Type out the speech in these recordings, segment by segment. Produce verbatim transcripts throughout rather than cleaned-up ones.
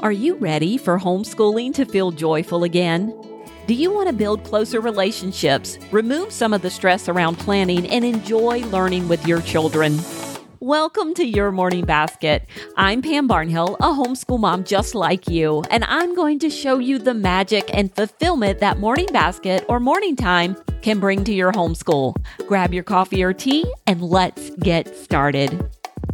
Are you ready for homeschooling to feel joyful again? Do you want to build closer relationships, remove some of the stress around planning, and enjoy learning with your children? Welcome to Your Morning Basket. I'm Pam Barnhill, a homeschool mom just like you, and I'm going to show you the magic and fulfillment that morning basket or morning time can bring to your homeschool. Grab your coffee or tea, and let's get started.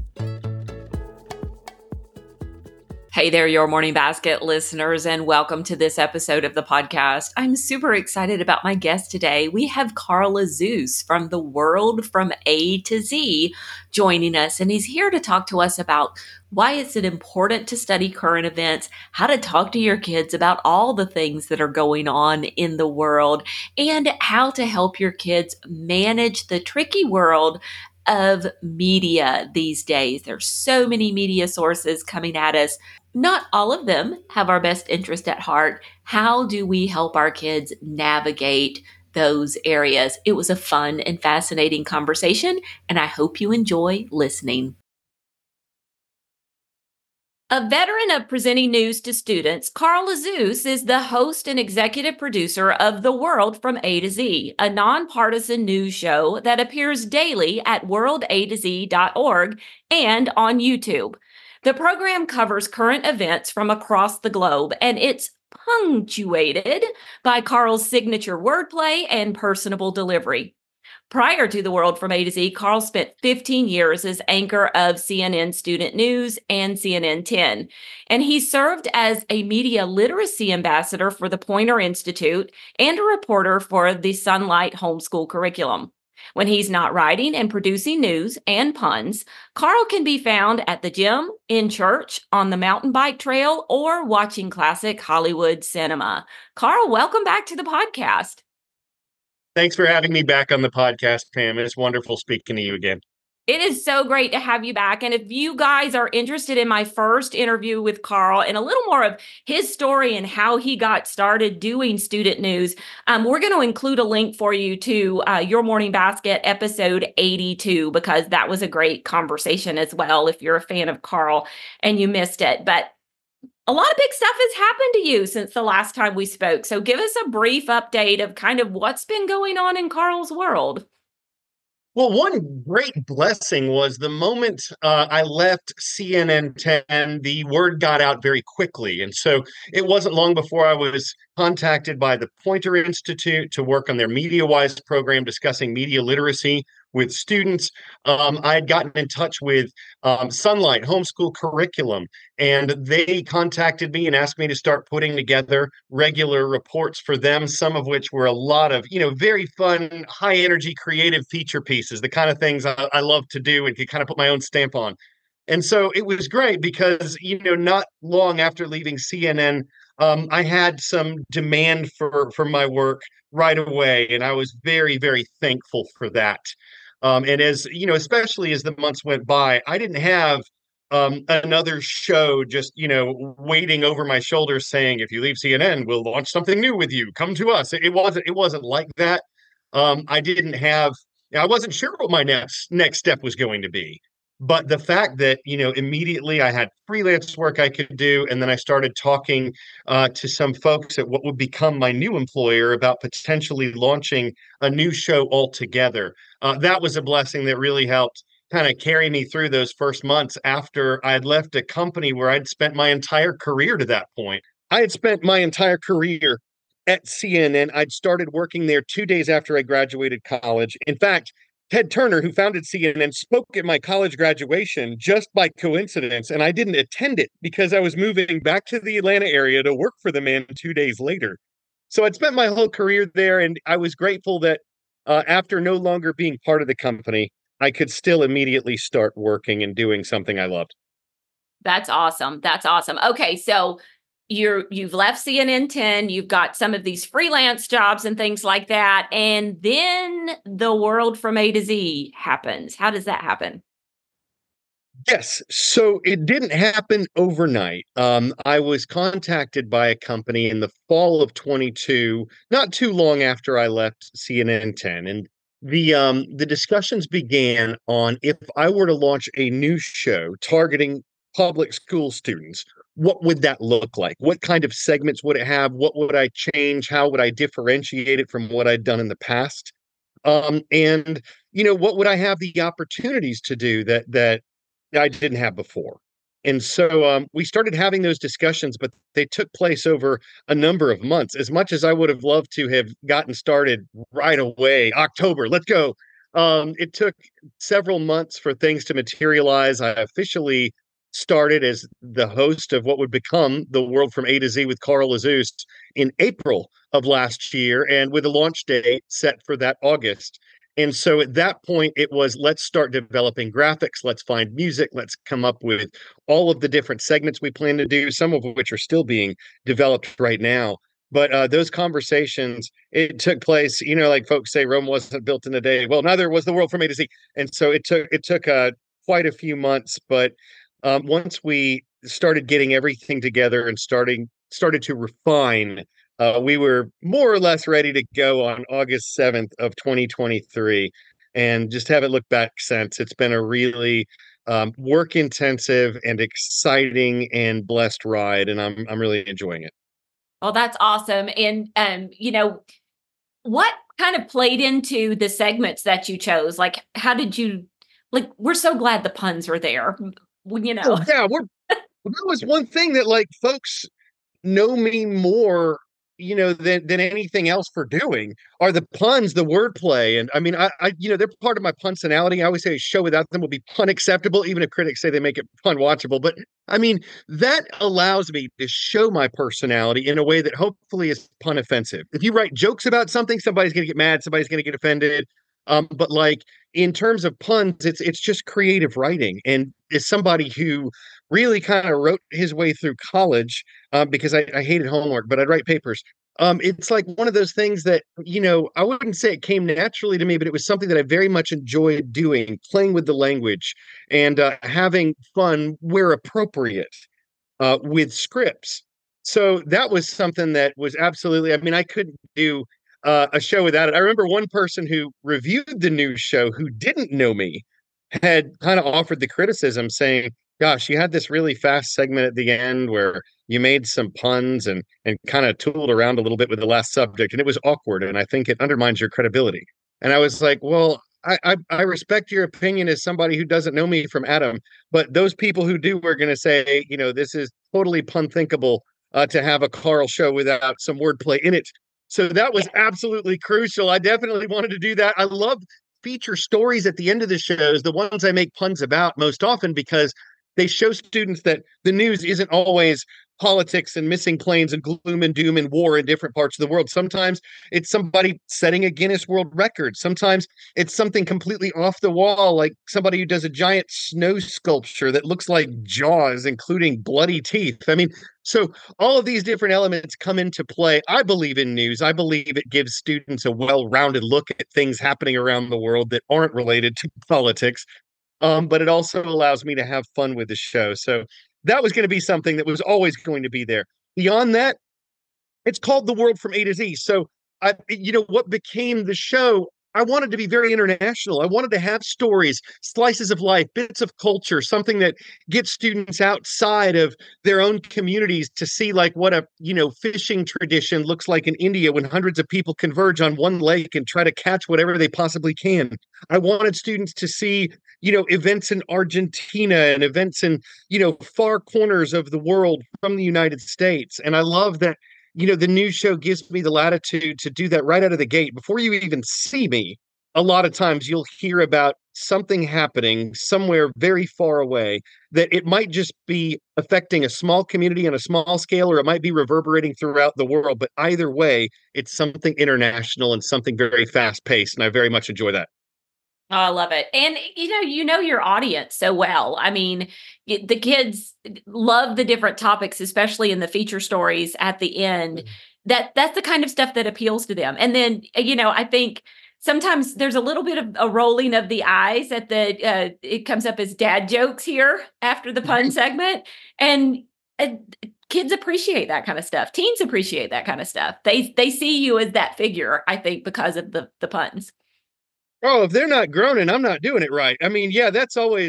Hey there, Your Morning Basket listeners, and welcome to this episode of the podcast. I'm super excited about my guest today. We have Carl Azuz from The World from A to Z joining us, and he's here to talk to us about why is it important to study current events, how to talk to your kids about all the things that are going on in the world, and how to help your kids manage the tricky world of media these days. There's so many media sources coming at us. Not all of them have our best interest at heart. How do we help our kids navigate those areas? It was a fun and fascinating conversation, and I hope you enjoy listening. A veteran of presenting news to students, Carl Azuz is the host and executive producer of The World from A to Z, a nonpartisan news show that appears daily at world a to z dot org and on YouTube. The program covers current events from across the globe, and it's punctuated by Carl's signature wordplay and personable delivery. Prior to The World from A to Z, Carl spent fifteen years as anchor of C N N Student News and C N N ten, and he served as a media literacy ambassador for the Poynter Institute and a reporter for the Sunlight Homeschool Curriculum. When he's not writing and producing news and puns, Carl can be found at the gym, in church, on the mountain bike trail, or watching classic Hollywood cinema. Carl, welcome back to the podcast. Thanks for having me back on the podcast, Pam. It's wonderful speaking to you again. It is so great to have you back. And if you guys are interested in my first interview with Carl and a little more of his story and how he got started doing student news, um, we're going to include a link for you to uh, Your Morning Basket episode eighty-two, because that was a great conversation as well if you're a fan of Carl and you missed it. But a lot of big stuff has happened to you since the last time we spoke. So give us a brief update of kind of what's been going on in Carl's world. Well, one great blessing was the moment uh, I left C N N ten, the word got out very quickly. And so it wasn't long before I was contacted by the Poynter Institute to work on their MediaWise program discussing media literacy with students. Um, I had gotten in touch with um, Sunlight Homeschool Curriculum, and they contacted me and asked me to start putting together regular reports for them, some of which were a lot of, you know, very fun, high energy, creative feature pieces, the kind of things I, I love to do and could kind of put my own stamp on. And so it was great because, you know, not long after leaving C N N, um, I had some demand for, for my work right away. And I was very, very thankful for that. Um, and as, you know, especially as the months went by, I didn't have um, another show just, you know, waiting over my shoulder saying, if you leave C N N, we'll launch something new with you. Come to us. It, it wasn't, it wasn't like that. Um, I didn't have, I wasn't sure what my next, next step was going to be. But the fact that, you know, immediately I had freelance work I could do, and then I started talking uh, to some folks at what would become my new employer about potentially launching a new show altogether. Uh, that was a blessing that really helped kind of carry me through those first months after I had left a company where I'd spent my entire career to that point. I had spent my entire career at C N N. I'd started working there two days after I graduated college. In fact, Ted Turner, who founded C N N, spoke at my college graduation just by coincidence, and I didn't attend it because I was moving back to the Atlanta area to work for the man two days later. So I'd spent my whole career there, and I was grateful that uh, after no longer being part of the company, I could still immediately start working and doing something I loved. That's awesome. That's awesome. Okay, so you're you've left C N N ten, you've got some of these freelance jobs and things like that, and then The World from A to Z happens. How does that happen? Yes. So it didn't happen overnight. Um, I was contacted by a company in the fall of twenty-two, not too long after I left C N N ten. And the um, the discussions began on if I were to launch a new show targeting public school students, what would that look like? What kind of segments would it have? What would I change? How would I differentiate it from what I'd done in the past? Um, and you know, what would I have the opportunities to do that that I didn't have before? And so um, we started having those discussions, but they took place over a number of months. As much as I would have loved to have gotten started right away, October, let's go. Um, it took several months for things to materialize. I officially started as the host of what would become The World from A to Z with Carl Azuz in April of last year, and with a launch date set for that August. And so at that point, it was let's start developing graphics, let's find music, let's come up with all of the different segments we plan to do, some of which are still being developed right now. But uh, those conversations, it took place, you know, like folks say, Rome wasn't built in a day. Well, neither was The World from A to Z. And so it took it took uh, quite a few months. But um, once we started getting everything together and starting started to refine, Uh, we were more or less ready to go on August seventh of twenty twenty-three, and just haven't looked back since. It's been a really um, work intensive and exciting and blessed ride, and I'm I'm really enjoying it. Well, that's awesome. And um, you know, what kind of played into the segments that you chose? Like, how did you like we're so glad the puns were there. You know. Oh, yeah, we're that was one thing that like folks know me more, you know, than than anything else for doing are the puns, the wordplay. And I mean, I, I, you know, they're part of my personality. I always say a show without them will be pun acceptable, even if critics say they make it pun watchable. But I mean, that allows me to show my personality in a way that hopefully is pun offensive. If you write jokes about something, somebody's going to get mad, somebody's going to get offended. Um, but like in terms of puns, it's it's just creative writing. And as somebody who really kind of wrote his way through college, um, because I, I hated homework, but I'd write papers. Um, it's like one of those things that, you know, I wouldn't say it came naturally to me, but it was something that I very much enjoyed doing, playing with the language and uh, having fun where appropriate uh, with scripts. So that was something that was absolutely, I mean, I couldn't do uh, a show without it. I remember one person who reviewed the news show who didn't know me had kind of offered the criticism saying, gosh, you had this really fast segment at the end where you made some puns and and kind of tooled around a little bit with the last subject, and it was awkward, and I think it undermines your credibility. And I was like, well, I I, I respect your opinion as somebody who doesn't know me from Adam, but those people who do are going to say, you know, this is totally pun thinkable uh, to have a Carl show without some wordplay in it. So that was absolutely crucial. I definitely wanted to do that. I love feature stories at the end of the shows, the ones I make puns about most often, because they show students that the news isn't always politics and missing planes and gloom and doom and war in different parts of the world. Sometimes it's somebody setting a Guinness World Record. Sometimes it's something completely off the wall, like somebody who does a giant snow sculpture that looks like Jaws, including bloody teeth. I mean, so all of these different elements come into play. I believe in news. I believe it gives students a well-rounded look at things happening around the world that aren't related to politics. Um, but it also allows me to have fun with the show. So that was going to be something that was always going to be there. Beyond that, it's called The World from A to Z. So, I, you know, what became the show, I wanted to be very international. I wanted to have stories, slices of life, bits of culture, something that gets students outside of their own communities to see like what a, you know, fishing tradition looks like in India when hundreds of people converge on one lake and try to catch whatever they possibly can. I wanted students to see, you know, events in Argentina and events in, you know, far corners of the world from the United States. And I love that, you know, the news show gives me the latitude to do that right out of the gate. Before you even see me, a lot of times you'll hear about something happening somewhere very far away that it might just be affecting a small community on a small scale, or it might be reverberating throughout the world. But either way, it's something international and something very fast paced. And I very much enjoy that. Oh, I love it. And you know, you know your audience so well. I mean, y- the kids love the different topics, especially in the feature stories at the end. That that's the kind of stuff that appeals to them. And then, you know, I think sometimes there's a little bit of a rolling of the eyes at the uh, it comes up as dad jokes here after the pun segment. And uh, kids appreciate that kind of stuff. Teens appreciate that kind of stuff. They they see you as that figure, I think, because of the the puns. Oh, if they're not groaning, I'm not doing it right. I mean, yeah, that's always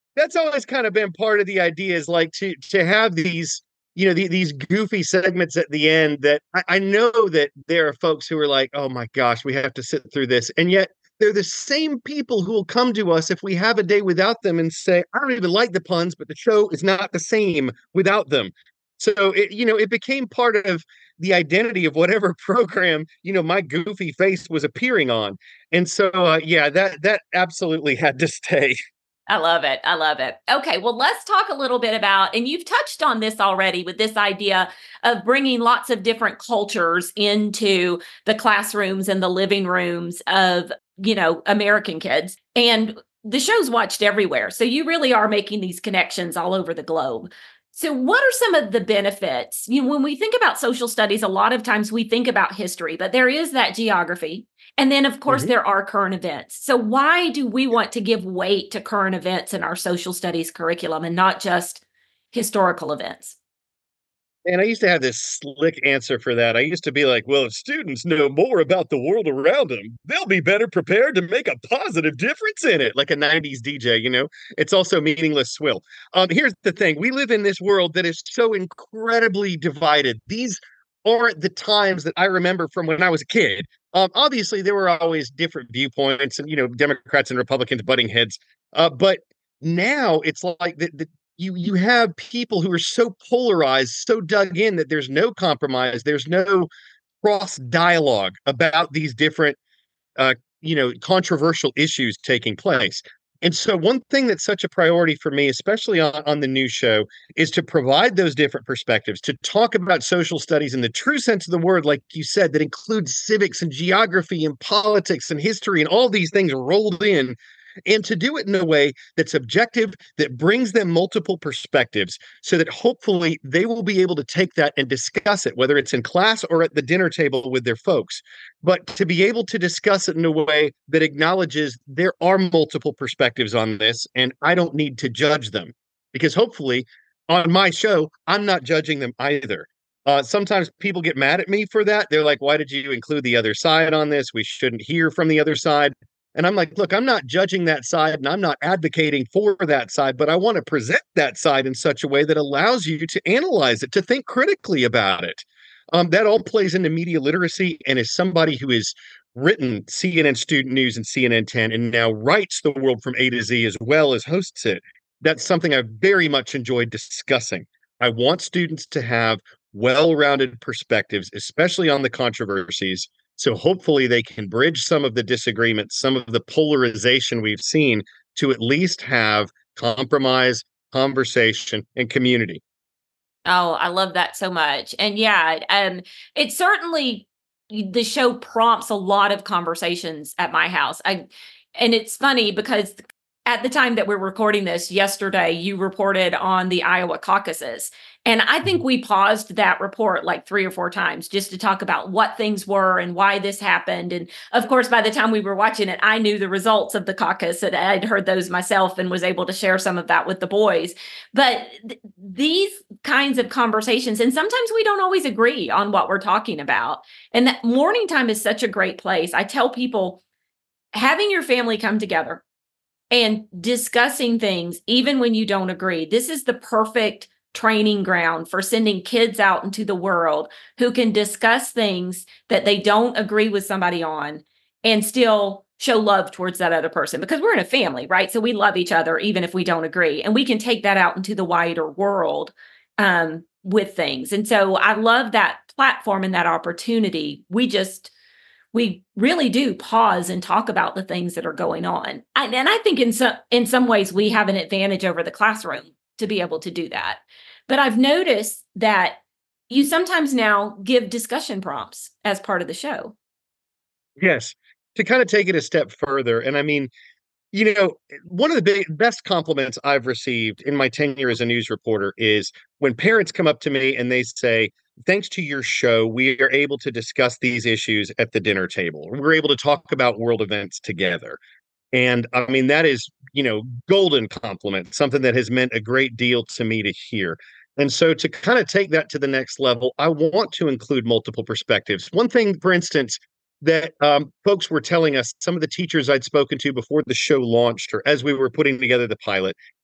that's always kind of been part of the idea, is like to to have these, you know, the, these goofy segments at the end that I, I know that there are folks who are like, oh my gosh, we have to sit through this. And yet they're the same people who will come to us if we have a day without them and say, I don't even like the puns, but the show is not the same without them. So it, you know, it became part of the identity of whatever program, you know, my goofy face was appearing on. And so, uh, yeah, that that absolutely had to stay. I love it. I love it. Okay, well, let's talk a little bit about, and you've touched on this already with this idea of bringing lots of different cultures into the classrooms and the living rooms of, you know, American kids. And the show's watched everywhere. So you really are making these connections all over the globe. So what are some of the benefits? You know, when we think about social studies, a lot of times we think about history, but there is that geography. And then, of course, Mhm. there are current events. So why do we want to give weight to current events in our social studies curriculum and not just historical events? And I used to have this slick answer for that. I used to be like, well, if students know more about the world around them, they'll be better prepared to make a positive difference in it. Like a nineties D J, you know? It's also meaningless swill. Um, here's the thing. We live in this world that is so incredibly divided. These aren't the times that I remember from when I was a kid. Um, obviously, there were always different viewpoints and, you know, Democrats and Republicans butting heads. Uh, but now it's like the, the you you have people who are so polarized, so dug in that there's no compromise, there's no cross dialogue about these different uh, you know, controversial issues taking place. And so one thing that's such a priority for me, especially on, on the new show, is to provide those different perspectives, to talk about social studies in the true sense of the word, like you said, that includes civics and geography and politics and history and all these things rolled in, and to do it in a way that's objective, that brings them multiple perspectives, so that hopefully they will be able to take that and discuss it, whether it's in class or at the dinner table with their folks. But to be able to discuss it in a way that acknowledges there are multiple perspectives on this, and I don't need to judge them. Because hopefully, on my show, I'm not judging them either. Uh, sometimes people get mad at me for that. They're like, why did you include the other side on this? We shouldn't hear from the other side. And I'm like, look, I'm not judging that side and I'm not advocating for that side, but I want to present that side in such a way that allows you to analyze it, to think critically about it. Um, that all plays into media literacy. And as somebody who has written C N N Student News and C N N ten and now writes The World from A to Z as well as hosts it, that's something I've very much enjoyed discussing. I want students to have well-rounded perspectives, especially on the controversies. So hopefully they can bridge some of the disagreements, some of the polarization we've seen, to at least have compromise, conversation, and community. Oh, I love that so much. And yeah, um, it certainly the show prompts a lot of conversations at my house. I and it's funny because at the time that we're recording this yesterday, you reported on the Iowa caucuses. And I think we paused that report like three or four times just to talk about what things were and why this happened. And of course, by the time we were watching it, I knew the results of the caucus and I'd heard those myself and was able to share some of that with the boys. But th- these kinds of conversations, and sometimes we don't always agree on what we're talking about. And that morning time is such a great place. I tell people, having your family come together and discussing things, even when you don't agree. This is the perfect training ground for sending kids out into the world who can discuss things that they don't agree with somebody on and still show love towards that other person, because we're in a family, right? So we love each other, even if we don't agree, and we can take that out into the wider world um, with things. And so I love that platform and that opportunity. We just, we really do pause and talk about the things that are going on. And, and I think in some in some ways we have an advantage over the classroom to be able to do that. But I've noticed that you sometimes now give discussion prompts as part of the show. Yes. To kind of take it a step further, and I mean, you know, one of the big, best compliments I've received in my tenure as a news reporter is when parents come up to me and they say, thanks to your show, we are able to discuss these issues at the dinner table. We're able to talk about world events together. And I mean, that is, you know, golden compliment, something that has meant a great deal to me to hear. And so to kind of take that to the next level, I want to include multiple perspectives. One thing, for instance, that um, folks were telling us, some of the teachers I'd spoken to before the show launched or as we were putting together the pilot,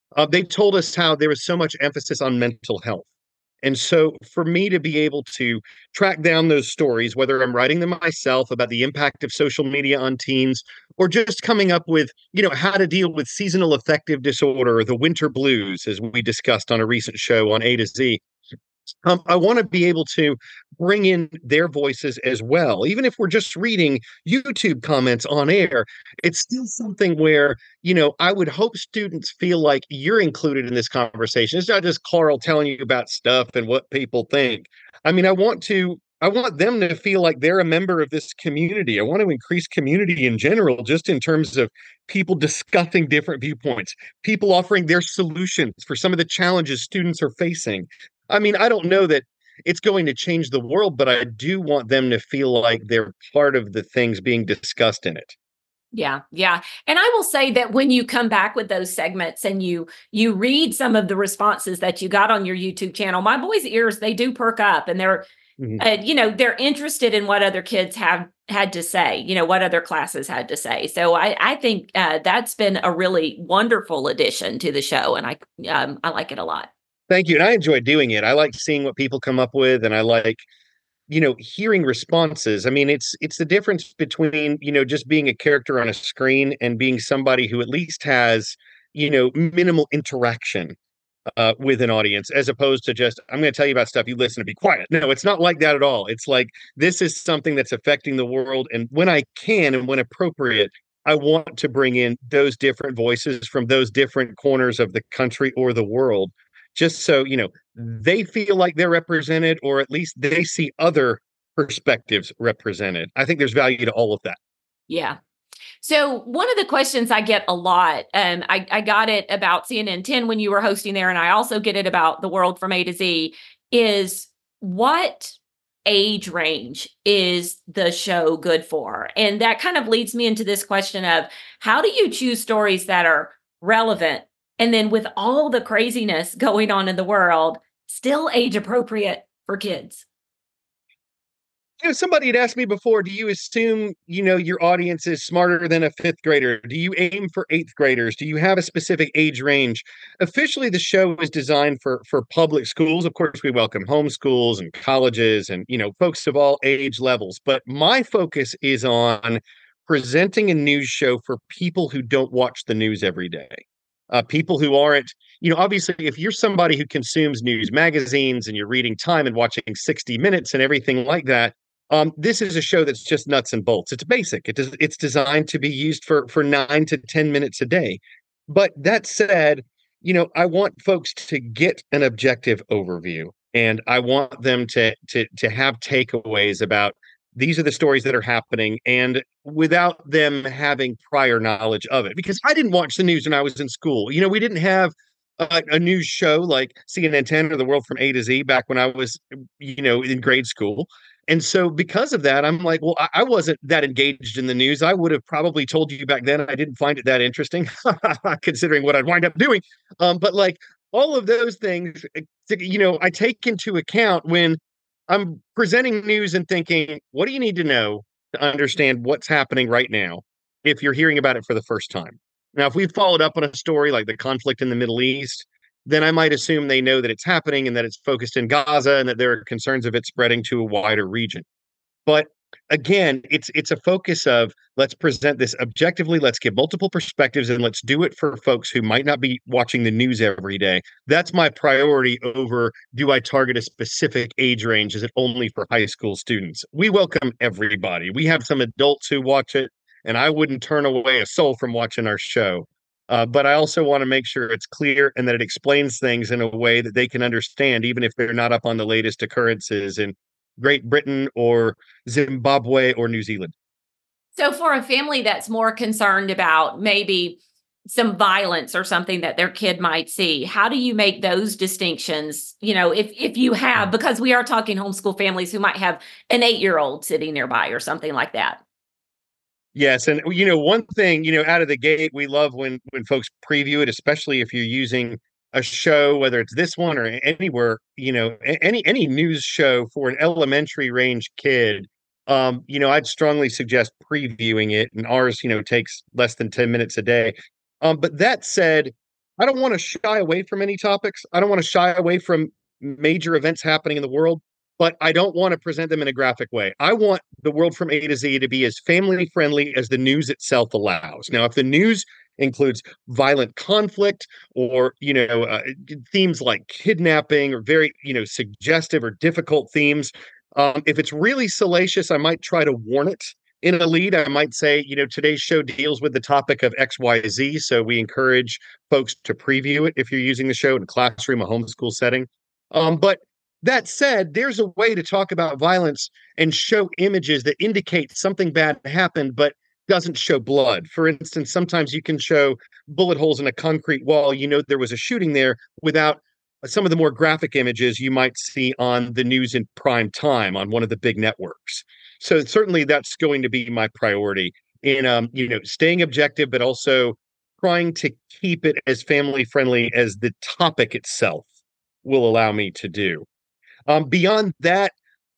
Uh, they told us how there was so much emphasis on mental health. And so for me to be able to track down those stories, whether I'm writing them myself about the impact of social media on teens, or just coming up with, you know, how to deal with seasonal affective disorder or the winter blues, as we discussed on a recent show on A to Z, um, I want to be able to bring in their voices as well. Even if we're just reading YouTube comments on air, it's still something where, you know, I would hope students feel like you're included in this conversation. It's not just Carl telling you about stuff and what people think. I mean, I want to. I want them to feel like they're a member of this community. I want to increase community in general, just in terms of people discussing different viewpoints, people offering their solutions for some of the challenges students are facing. I mean, I don't know that it's going to change the world, but I do want them to feel like they're part of the things being discussed in it. Yeah, yeah. And I will say that when you come back with those segments and you you read some of the responses that you got on your YouTube channel, my boys' ears, they do perk up, and they're Mhm. uh, you know, they're interested in what other kids have had to say, you know, what other classes had to say. So I I think uh, that's been a really wonderful addition to the show, and I um, I like it a lot. Thank you. And I enjoy doing it. I like seeing what people come up with, and I like, you know, hearing responses. I mean, it's it's the difference between, you know, just being a character on a screen and being somebody who at least has, you know, minimal interaction uh, with an audience, as opposed to just, I'm going to tell you about stuff, you listen and be quiet. No, it's not like that at all. It's like, this is something that's affecting the world. And when I can and when appropriate, I want to bring in those different voices from those different corners of the country or the world, just so, you know, they feel like they're represented, or at least they see other perspectives represented. I think there's value to all of that. Yeah. So one of the questions I get a lot, um, I, I got it about C N N ten when you were hosting there, and I also get it about the world from A to Z, is what age range is the show good for? And that kind of leads me into this question of, how do you choose stories that are relevant, and then with all the craziness going on in the world, still age appropriate for kids? You know, somebody had asked me before, do you assume, you know, your audience is smarter than a fifth grader? Do you aim for eighth graders? Do you have a specific age range? Officially, the show is designed for for public schools. Of course, we welcome homeschools and colleges and, you know, folks of all age levels. But my focus is on presenting a news show for people who don't watch the news every day. Uh, people who aren't, you know, obviously, if you're somebody who consumes news magazines and you're reading Time and watching sixty Minutes and everything like that, um, this is a show that's just nuts and bolts. It's basic. It does, it's designed to be used for for nine to ten minutes a day. But that said, you know, I want folks to get an objective overview, and I want them to to to have takeaways about, these are the stories that are happening, and without them having prior knowledge of it. Because I didn't watch the news when I was in school. You know, we didn't have a, a news show like C N N ten or The World from A to Z back when I was, you know, in grade school. And so because of that, I'm like, well, I, I wasn't that engaged in the news. I would have probably told you back then I didn't find it that interesting, considering what I'd wind up doing. Um, but like all of those things, eh, you know, I take into account when I'm presenting news and thinking, what do you need to know to understand what's happening right now if you're hearing about it for the first time? Now, if we followed up on a story like the conflict in the Middle East, then I might assume they know that it's happening and that it's focused in Gaza and that there are concerns of it spreading to a wider region. But again, it's it's a focus of, let's present this objectively, let's give multiple perspectives, and let's do it for folks who might not be watching the news every day. That's my priority over, do I target a specific age range? Is it only for high school students? We welcome everybody. We have some adults who watch it, and I wouldn't turn away a soul from watching our show. Uh, but I also want to make sure it's clear and that it explains things in a way that they can understand, even if they're not up on the latest occurrences in Great Britain or Zimbabwe or New Zealand. So for a family that's more concerned about maybe some violence or something that their kid might see, how do you make those distinctions? You know, if if you have, because we are talking homeschool families who might have an eight-year-old sitting nearby or something like that. Yes, and you know, one thing, you know, out of the gate, we love when when folks preview it, especially if you're using a show, whether it's this one or anywhere, you know, a- any any news show for an elementary range kid. Um, you know, I'd strongly suggest previewing it, and ours, you know, takes less than ten minutes a day. Um, but that said, I don't want to shy away from any topics. I don't want to shy away from major events happening in the world, but I don't want to present them in a graphic way. I want the world from A to Z to be as family friendly as the news itself allows. Now, if the news includes violent conflict or, you know, uh, themes like kidnapping or very, you know, suggestive or difficult themes, um, if it's really salacious, I might try to warn it in a lead. I might say, you know, today's show deals with the topic of X Y Z. So we encourage folks to preview it if you're using the show in a classroom, a homeschool setting. Um, but that said, there's a way to talk about violence and show images that indicate something bad happened, but doesn't show blood. For instance, sometimes you can show bullet holes in a concrete wall. You know, there was a shooting there without some of the more graphic images you might see on the news in prime time on one of the big networks. So certainly that's going to be my priority in, um, you know, staying objective, but also trying to keep it as family friendly as the topic itself will allow me to do. Um, beyond that,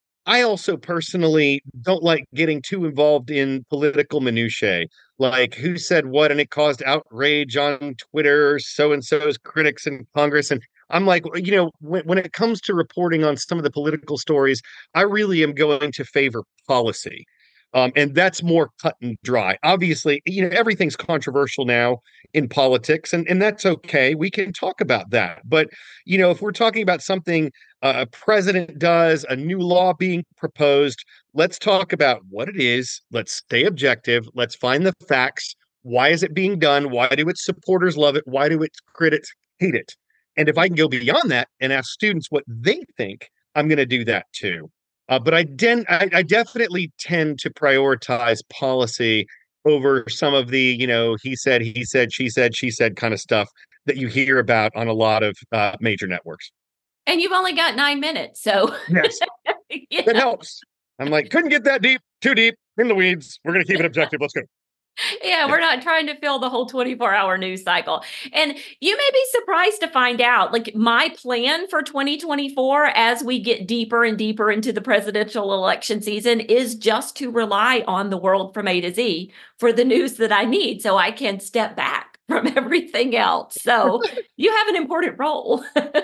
I also personally don't like getting too involved in political minutiae, like who said what, and it caused outrage on Twitter, so-and-so's critics in Congress. And I'm like, you know, when, when it comes to reporting on some of the political stories, I really am going to favor policy. Um, and that's more cut and dry. Obviously, you know, everything's controversial now in politics, and, and that's okay. We can talk about that. But, you know, if we're talking about something uh, a president does, a new law being proposed, let's talk about what it is. Let's stay objective. Let's find the facts. Why is it being done? Why do its supporters love it? Why do its critics hate it? And if I can go beyond that and ask students what they think, I'm going to do that too. Uh, but I, den- I, I definitely tend to prioritize policy over some of the, you know, he said, he said, she said, she said kind of stuff that you hear about on a lot of uh, major networks. And you've only got nine minutes, so yes, yeah. That helps. I'm like, couldn't get that deep, too deep in the weeds. We're going to keep it objective. Let's go. Yeah, we're not trying to fill the whole twenty-four hour news cycle. And you may be surprised to find out, like, my plan for twenty twenty-four as we get deeper and deeper into the presidential election season is just to rely on the world from A to Z for the news that I need so I can step back from everything else. So you have an important role.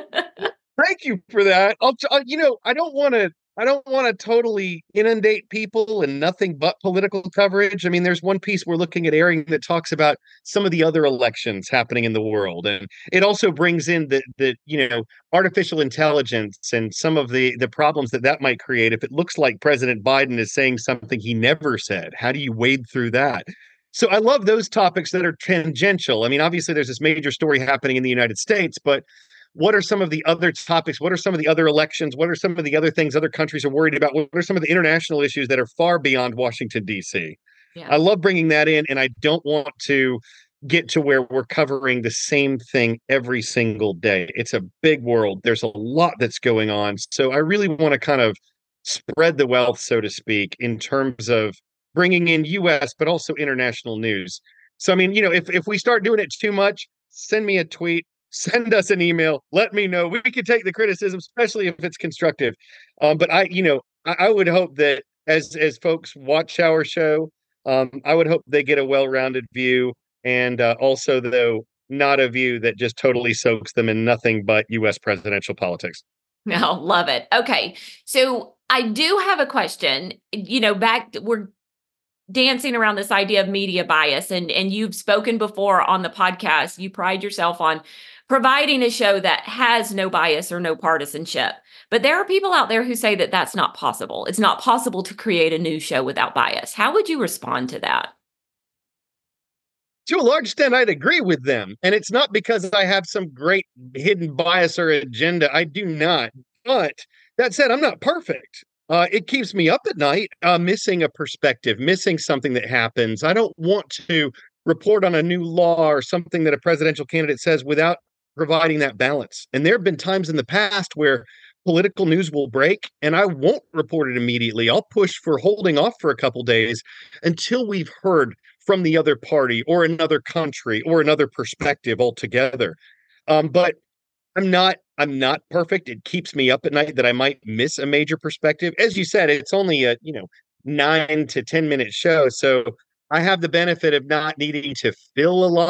Thank you for that. I'll, t- uh, you know, I don't want to I don't want to totally inundate people and nothing but political coverage. I mean, there's one piece we're looking at airing that talks about some of the other elections happening in the world. And it also brings in the, the you know, artificial intelligence and some of the, the problems that that might create if it looks like President Biden is saying something he never said. How do you wade through that? So I love those topics that are tangential. I mean, obviously, there's this major story happening in the United States, but what are some of the other topics? What are some of the other elections? What are some of the other things other countries are worried about? What are some of the international issues that are far beyond Washington, D C? Yeah. I love bringing that in, and I don't want to get to where we're covering the same thing every single day. It's a big world. There's a lot that's going on. So I really want to kind of spread the wealth, so to speak, in terms of bringing in U S, but also international news. So, I mean, you know, if, if we start doing it too much, send me a tweet. Send us an email. Let me know. We can take the criticism, especially if it's constructive. Um, but I, you know, I, I would hope that as as folks watch our show, um, I would hope they get a well-rounded view, and uh, also, though, not a view that just totally soaks them in nothing but U S presidential politics. No, love it. Okay, so I do have a question. You know, back we're dancing around this idea of media bias, and and you've spoken before on the podcast. You pride yourself on providing a show that has no bias or no partisanship. But there are people out there who say that that's not possible. It's not possible to create a news show without bias. How would you respond to that? To a large extent, I'd agree with them. And it's not because I have some great hidden bias or agenda. I do not. But that said, I'm not perfect. Uh, it keeps me up at night, uh, missing a perspective, missing something that happens. I don't want to report on a new law or something that a presidential candidate says without providing that balance. And there have been times in the past where political news will break and I won't report it immediately. I'll push for holding off for a couple days until we've heard from the other party or another country or another perspective altogether. Um, but I'm not I'm not perfect. It keeps me up at night that I might miss a major perspective. As you said, it's only a, you know, nine to ten minute show. So I have the benefit of not needing to fill a lot of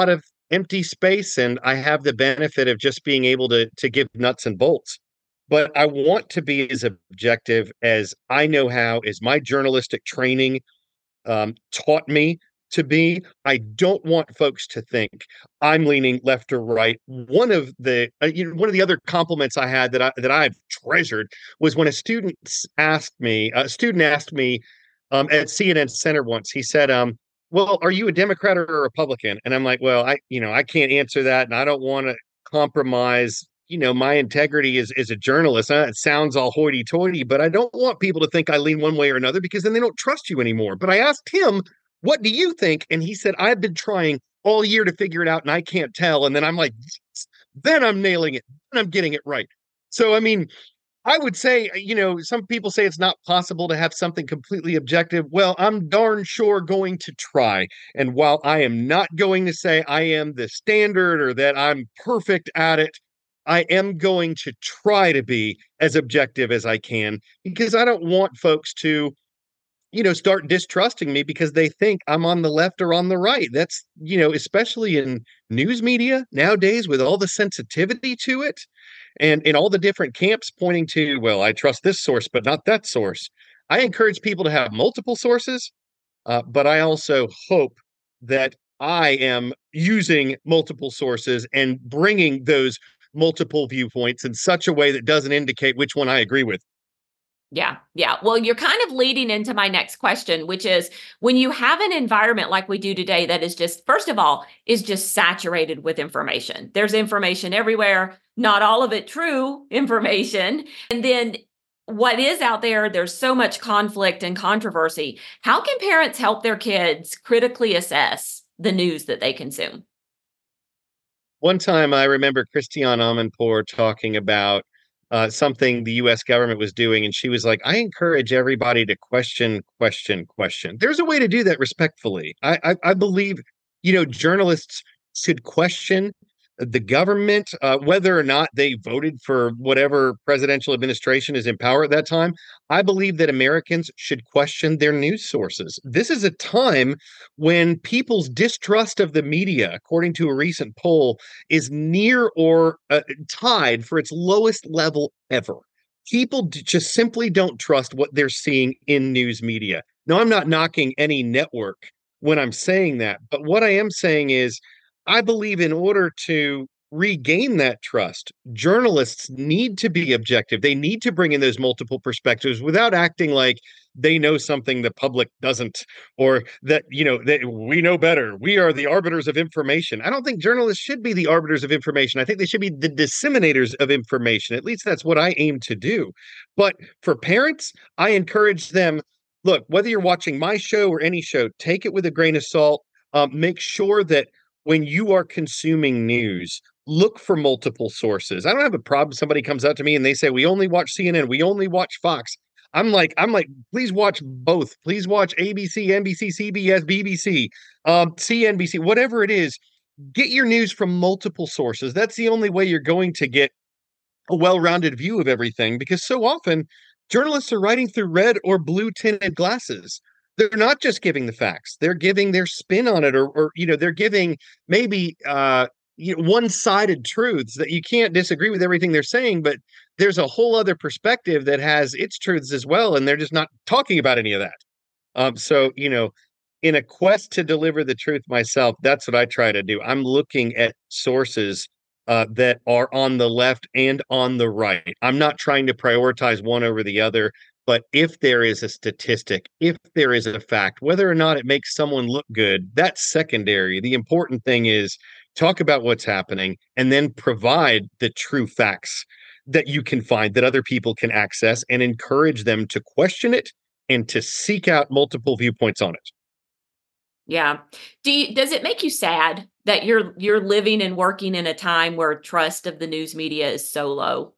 empty space, and I have the benefit of just being able to to give nuts and bolts. But I want to be as objective as I know how, as my journalistic training um, taught me to be. I don't want folks to think I'm leaning left or right. One of the uh, you know, one of the other compliments I had that I that I've treasured was when a student asked me, a student asked me um, at C N N Center once. He said, um, "Well, are you a Democrat or a Republican?" And I'm like, "Well, I you know I can't answer that, and I don't want to compromise." You know, my integrity as, as a journalist. Uh, it sounds all hoity toity, but I don't want people to think I lean one way or another because then they don't trust you anymore. But I asked him, what do you think? And he said, I've been trying all year to figure it out and I can't tell. And then I'm like, yes, then I'm nailing it. And I'm getting it right. So, I mean, I would say, you know, some people say it's not possible to have something completely objective. Well, I'm darn sure going to try. And while I am not going to say I am the standard or that I'm perfect at it, I am going to try to be as objective as I can because I don't want folks to, you know, start distrusting me because they think I'm on the left or on the right. That's, you know, especially in news media nowadays with all the sensitivity to it and in all the different camps pointing to, well, I trust this source, but not that source. I encourage people to have multiple sources, uh, but I also hope that I am using multiple sources and bringing those multiple viewpoints in such a way that doesn't indicate which one I agree with. Yeah, yeah. Well, you're kind of leading into my next question, which is when you have an environment like we do today that is just, first of all, is just saturated with information. There's information everywhere, not all of it true information. And then what is out there, there's so much conflict and controversy. How can parents help their kids critically assess the news that they consume? One time I remember Christiane Amanpour talking about uh, something the U S government was doing, and she was like, I encourage everybody to question, question, question. There's a way to do that respectfully. I, I, I believe, you know, journalists should question the government, uh, whether or not they voted for whatever presidential administration is in power at that time. I believe that Americans should question their news sources. This is a time when people's distrust of the media, according to a recent poll, is near or uh, tied for its lowest level ever. People d- just simply don't trust what they're seeing in news media. Now, I'm not knocking any network when I'm saying that, but what I am saying is I believe in order to regain that trust, journalists need to be objective. They need to bring in those multiple perspectives without acting like they know something the public doesn't, or that, you know, that we know better. We are the arbiters of information. I don't think journalists should be the arbiters of information. I think they should be the disseminators of information. At least that's what I aim to do. But for parents, I encourage them, look, whether you're watching my show or any show, take it with a grain of salt. Um, make sure that when you are consuming news, look for multiple sources. I don't have a problem. Somebody comes out to me and they say, we only watch C N N, we only watch Fox. I'm like, I'm like, please watch both. Please watch A B C, N B C, C B S, B B C, um, C N B C, whatever it is. Get your news from multiple sources. That's the only way you're going to get a well-rounded view of everything, because so often journalists are writing through red or blue tinted glasses. They're not just giving the facts; they're giving their spin on it, or, or you know, they're giving maybe uh, you know, one-sided truths that you can't disagree with everything they're saying, but there's a whole other perspective that has its truths as well, and they're just not talking about any of that. Um, so, you know, in a quest to deliver the truth myself, that's what I try to do. I'm looking at sources uh, that are on the left and on the right. I'm not trying to prioritize one over the other, but if there is a statistic, if there is a fact, whether or not it makes someone look good, that's secondary. The important thing is talk about what's happening and then provide the true facts that you can find, that other people can access, and encourage them to question it and to seek out multiple viewpoints on it. Yeah. Do you, does it make you sad that you're you're living and working in a time where trust of the news media is so low?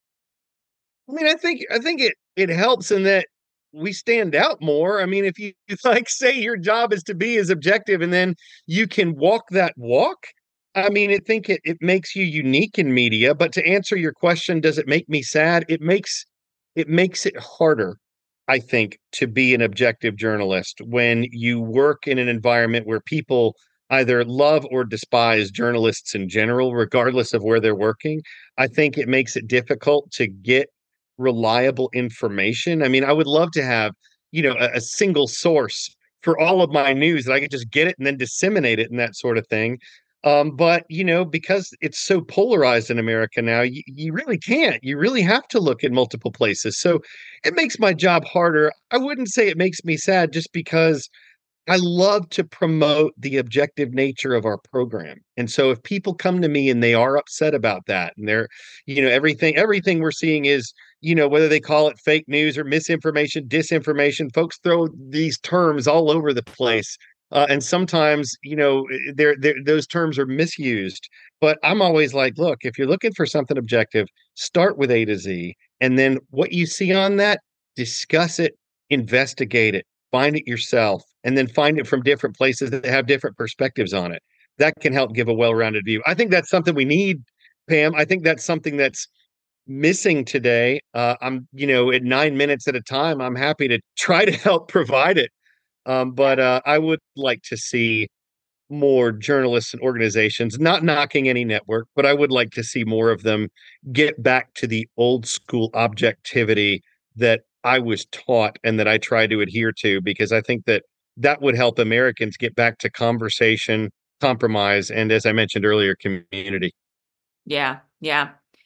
I mean, I think I think it it helps in that we stand out more. I mean, if you like say your job is to be as objective and then you can walk that walk, I mean, I think it, it makes you unique in media. But to answer your question, does it make me sad? It makes it makes it harder, I think, to be an objective journalist when you work in an environment where people either love or despise journalists in general, regardless of where they're working. I think it makes it difficult to get reliable information. I mean, I would love to have, you know, a, a single source for all of my news that I could just get it and then disseminate it and that sort of thing. Um, but you know, because it's so polarized in America now, you, you really can't. You really have to look in multiple places. So it makes my job harder. I wouldn't say it makes me sad, just because I love to promote the objective nature of our program. And so if people come to me and they are upset about that, and they're, you know, everything, everything we're seeing is, you know, whether they call it fake news or misinformation, disinformation, folks throw these terms all over the place. Uh, and sometimes, you know, they're, they're, those terms are misused. But I'm always like, look, if you're looking for something objective, start with A to Z. And then what you see on that, discuss it, investigate it, find it yourself, and then find it from different places that have different perspectives on it. That can help give a well-rounded view. I think that's something we need, Pam. I think that's something that's missing today. Uh, I'm, you know, at nine minutes at a time, I'm happy to try to help provide it. Um, but uh, I would like to see more journalists and organizations, not knocking any network, but I would like to see more of them get back to the old school objectivity that I was taught and that I try to adhere to, because I think that that would help Americans get back to conversation, compromise, and, as I mentioned earlier, community. Yeah, yeah.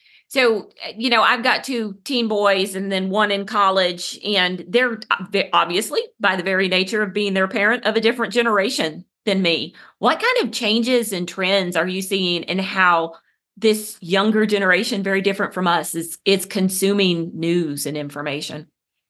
So, you know, I've got two teen boys and then one in college, and they're obviously, by the very nature of being their parent, of a different generation than me. What kind of changes and trends are you seeing in how this younger generation, very different from us, is is consuming news and information?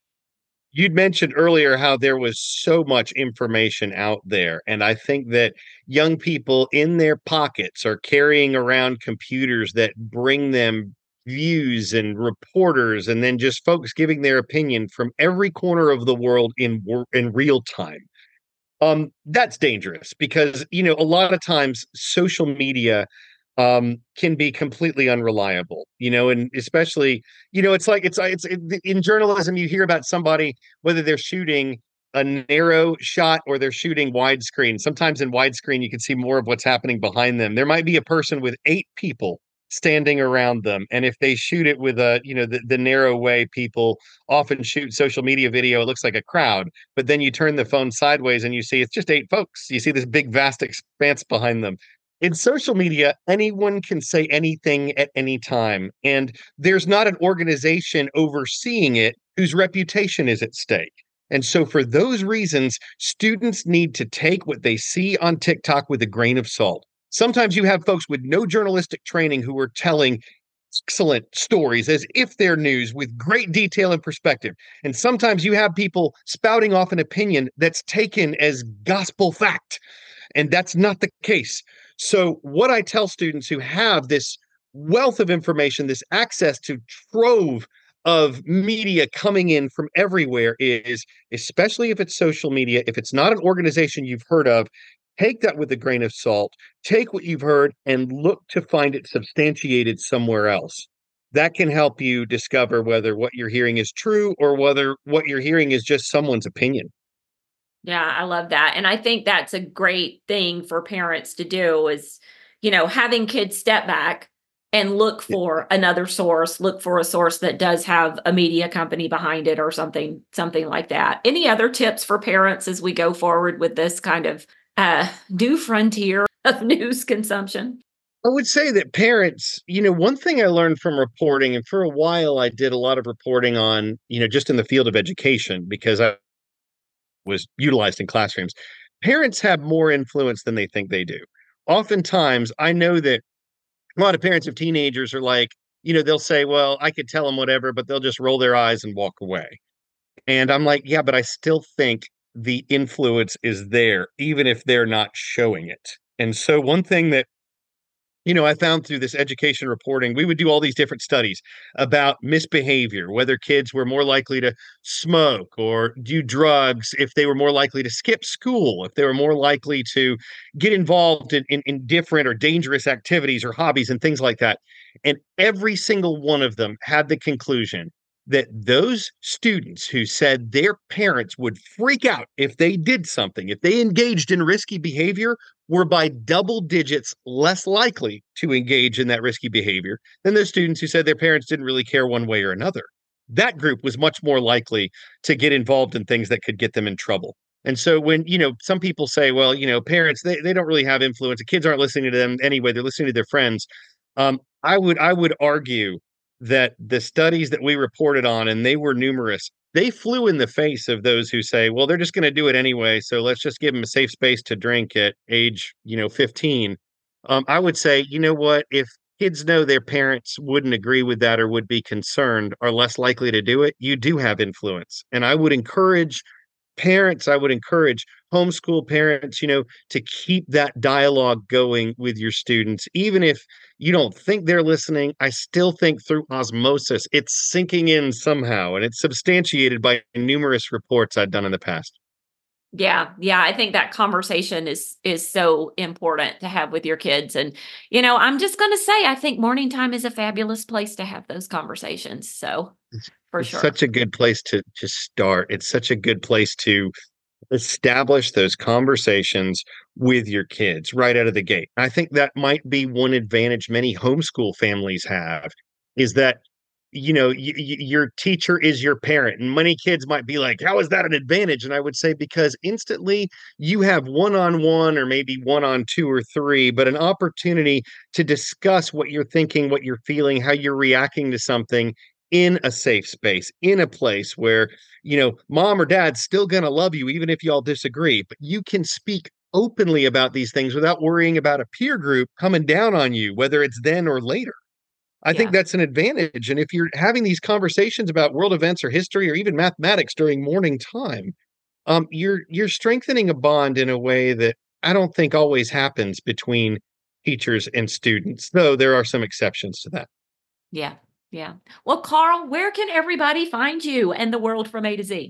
You'd mentioned earlier how there was so much information out there. And I think that young people in their pockets are carrying around computers that bring them views and reporters, and then just folks giving their opinion from every corner of the world in in real time. Um, that's dangerous because, you know, a lot of times social media um can be completely unreliable, you know, and especially, you know, it's like it's it's in journalism, you hear about somebody, whether they're shooting a narrow shot or they're shooting widescreen. Sometimes in widescreen you can see more of what's happening behind them. There might be a person with eight people standing around them, and if they shoot it with a, you know, the, the narrow way people often shoot social media video, it looks like a crowd. But then you turn the phone sideways and you see it's just eight folks. You see this big vast expanse behind them. In social media, anyone can say anything at any time, and there's not an organization overseeing it whose reputation is at stake. And so, for those reasons, students need to take what they see on TikTok with a grain of salt. Sometimes you have folks with no journalistic training who are telling excellent stories as if they're news with great detail and perspective. And sometimes you have people spouting off an opinion that's taken as gospel fact. And that's not the case. So what I tell students who have this wealth of information, this access to trove of media coming in from everywhere, is, especially if it's social media, if it's not an organization you've heard of, take that with a grain of salt. Take what you've heard and look to find it substantiated somewhere else. That can help you discover whether what you're hearing is true or whether what you're hearing is just someone's opinion. Yeah, I love that. And I think that's a great thing for parents to do is, you know, having kids step back and look for another source, look for a source that does have a media company behind it or something, something like that. Any other tips for parents as we go forward with this kind of uh, new frontier of news consumption? I would say that parents, you know, one thing I learned from reporting, and for a while I did a lot of reporting on, you know, just in the field of education because I was utilized in classrooms. Parents have more influence than they think they do. Oftentimes, I know that a lot of parents of teenagers are like, you know, they'll say, well, I could tell them whatever, but they'll just roll their eyes and walk away. And I'm like, yeah, but I still think the influence is there, even if they're not showing it. And so, one thing that, you know, I found through this education reporting, we would do all these different studies about misbehavior, whether kids were more likely to smoke or do drugs, if they were more likely to skip school, if they were more likely to get involved in, in, in different or dangerous activities or hobbies and things like that. And every single one of them had the conclusion: that those students who said their parents would freak out if they did something, if they engaged in risky behavior, were by double digits less likely to engage in that risky behavior than those students who said their parents didn't really care one way or another. That group was much more likely to get involved in things that could get them in trouble. And so when, you know, some people say, well, you know, parents, they, they don't really have influence. The kids aren't listening to them anyway. They're listening to their friends. Um, I would I would argue that the studies that we reported on, and they were numerous, they flew in the face of those who say, well, they're just going to do it anyway, so let's just give them a safe space to drink at age, you know, fifteen. Um, I would say, you know what, if kids know their parents wouldn't agree with that or would be concerned, are less likely to do it, you do have influence. And I would encourage parents, I would encourage homeschool parents, you know, to keep that dialogue going with your students. Even if you don't think they're listening, I still think through osmosis, it's sinking in somehow, and it's substantiated by numerous reports I've done in the past. Yeah, yeah, I think that conversation is is so important to have with your kids. And, you know, I'm just going to say, I think morning time is a fabulous place to have those conversations. So, for It's sure. such a good place to to start. It's such a good place to establish those conversations with your kids right out of the gate. I think that might be one advantage many homeschool families have, is that, you know, y- y- your teacher is your parent. And many kids might be like, how is that an advantage? And I would say, because instantly you have one-on-one or maybe one-on-two or three, but an opportunity to discuss what you're thinking, what you're feeling, how you're reacting to something in a safe space, in a place where, you know, mom or dad's still going to love you, even if y'all disagree, but you can speak openly about these things without worrying about a peer group coming down on you, whether it's then or later. I think Yeah. that's an advantage. And if you're having these conversations about world events or history or even mathematics during morning time, um, you're you're strengthening a bond in a way that I don't think always happens between teachers and students, though there are some exceptions to that. Yeah. Yeah. Well, Carl, where can everybody find you and the world from A to Z?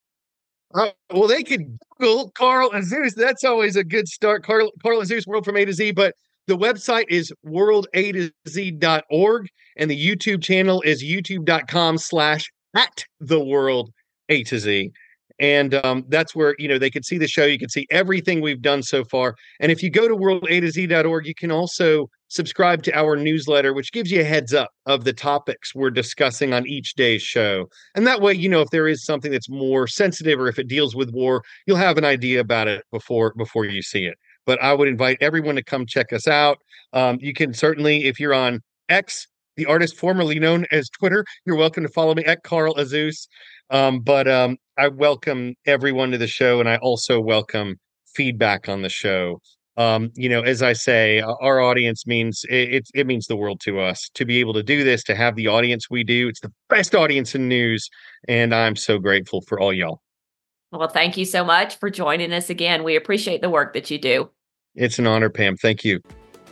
Uh, well, they could Google Carl Azuz. That's always a good start. Carl, Carl Azuz, World from A to Z. But the website is world a to z dot org, and the YouTube channel is youtube.com slash at the world A to Z. And um, that's where, you know, they can see the show. You can see everything we've done so far. And if you go to world a to z dot org, you can also subscribe to our newsletter, which gives you a heads up of the topics we're discussing on each day's show. And that way, you know, if there is something that's more sensitive or if it deals with war, you'll have an idea about it before before you see it. But I would invite everyone to come check us out. Um, you can certainly, if you're on X, the artist formerly known as Twitter, you're welcome to follow me at Carl Azuz. Um, but um, I welcome everyone to the show, and I also welcome feedback on the show. Um, you know, as I say, our audience means it, it, it means the world to us to be able to do this, to have the audience we do. It's the best audience in news, and I'm so grateful for all y'all. Well, thank you so much for joining us again. We appreciate the work that you do. It's an honor, Pam. Thank you.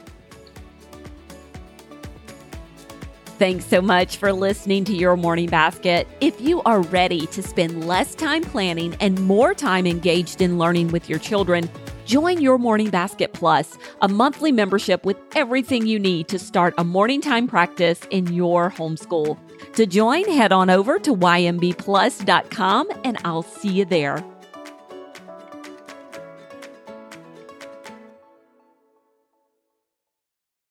Thanks so much for listening to Your Morning Basket. If you are ready to spend less time planning and more time engaged in learning with your children, join Your Morning Basket Plus, a monthly membership with everything you need to start a morning time practice in your homeschool. To join, head on over to y m b plus dot com and I'll see you there.